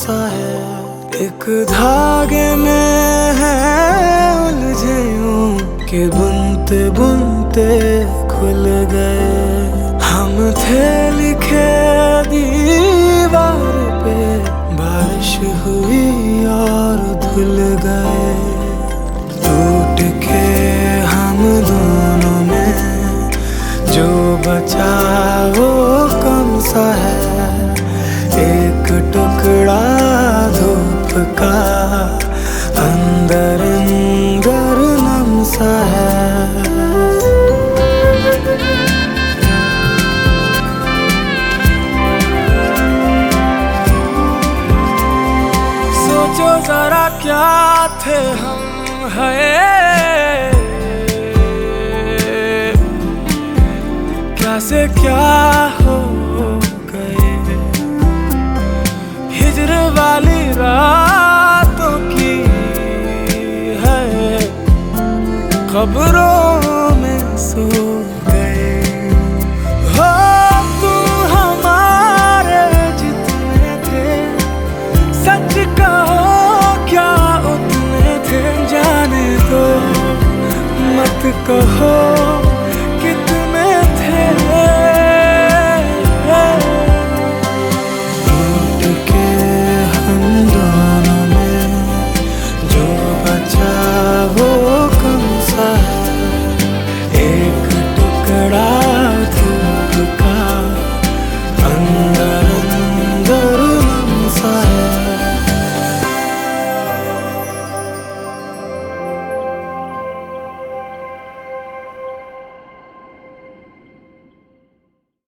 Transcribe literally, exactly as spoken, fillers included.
सा है, एक धागे में है उलझे यूं कि बुनते बुनते खुल गए। हम थे लिखे दीवार पे, बारिश हुई और धुल गए। टूट के हम दोनों में जो बचा वो कम सा है, एक टुकड़ा धूप का अंदर अंदर नम सा है। सोचो जरा क्या थे हम, है क्या से क्या हो गए। हिजर वाली रातों की है खबरों में सो गए। हो तुम हमारे जितने थे, सच कहो क्या उतने थे। जाने दो मत कहो